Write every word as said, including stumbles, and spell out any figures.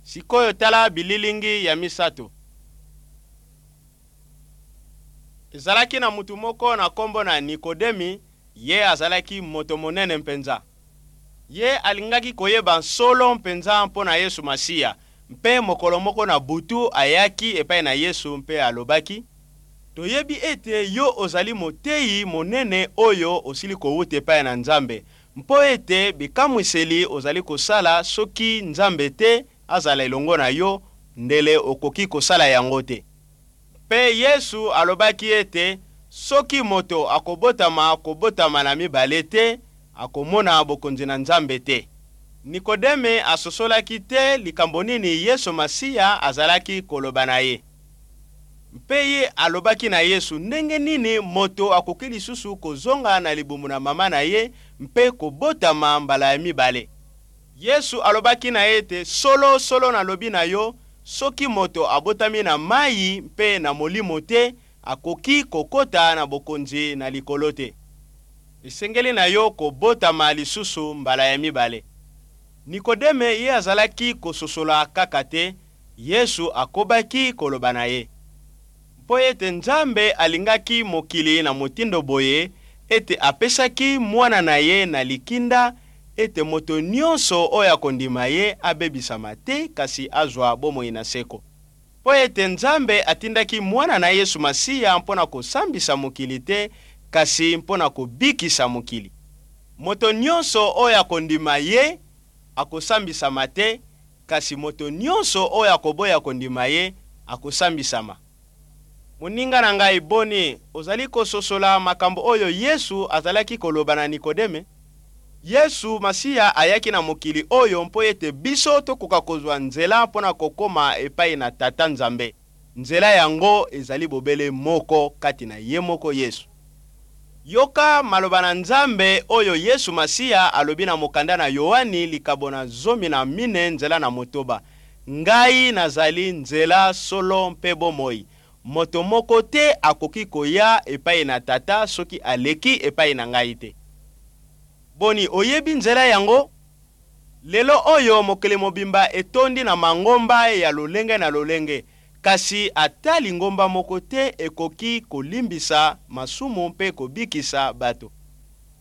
Sikoyo tala bililingi ya misato. Ezalaki na mutu moko na kombo na Nikodemi, ye azalaki moto monene mpenza. Ye alingaki koyeba solo mpenza mpona Yesu Masiya, mpe mokolo moko na butu ayaki epai na Yesu mpe alobaki: toyebi ete yo ozali moteyi monene oyo osili kowuta epai na Nzambe, mpo ete bikamwiseli ozali kosala soki Nzambe te azala elongo na yo, ndele okoki kosala yango te. Pe Yesu alobaki ete soki moto akobotama kobotama na mibale te, akomona bokonzi na Nzambe te. Nikodeme asosolaki te likambo nini Yesu Masiya azalaki koloba na ye. Mpe ye alobaki na Yesu ndenge nini moto akoki lisusu kozonga na libumu na mama na ye mpe kobotama mbala ya mibale. Yesu alobaki na ye ete solo solo nalobi na yo, soki moto abotami na mayi mpe na molimo te, akoki kokota na bokonzi na likolo te. Esengeli na yo kobotama lisusu mbala ya mibale. Nikodeme ye azalaki kososola kaka te, Yesu akobaki koloba na ye. Mpo ete Nzambe alingaki mokili na motindo boye, ete apesaki mwana na ye na likinda, ete moto nyonso oyo akondima ye abebisama te kasi azwa bomoi na seko. Po ete Nzambe atindaki mwana na Yesu Masiya mpona kosambisa mokili te, kasi mpona kobikisa mokili. Moto nyonso oyo akondima ye akosambisama te, kasi moto nyonso oyo akoboya kondima ye akosambisama. Moninga na ngai boni, ozali kososola makambo oyo Yesu azalaki koloba na Nikodeme? Yesu Masiya ayaki na mokili oyo mpo ete biso tokoka kozwa nzela mpona kokoma epai na Tata Nzambe. Nzela yango ezali bobele moko kati na ye moko Yesu. Yoka maloba na Nzambe oyo Yesu Masiya alobi na mokanda na Yohani likabo na zomi na mine nzela na motoba: ngai nazali nzela solo mpe bomoi. Moto moko te akoki koya epai na Tata soki aleki epai na ngai te. Boni, oyebi nzela yango? Lelo oyo mokele mobimba etondi na mangomba ya lolenge na lolenge, kasi ata lingomba moko te ekoki kolimbisa masumu mpe kobikisa bato.